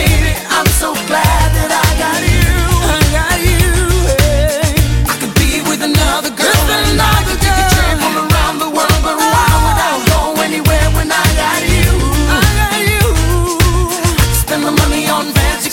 baby, I'm so glad that I got you. I got you. Hey. I could be with another girl and I could take a trip all around the world, but why would I go anywhere when I got you? I got you. Spend my money on fancy